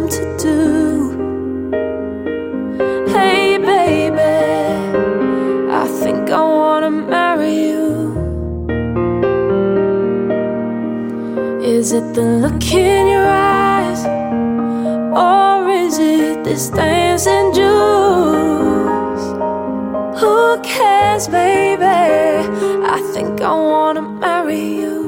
to do. Hey baby, I think I wanna marry you. Is it the look in your eyes, or is it this dancing juice? Who cares, baby? I think I wanna marry you.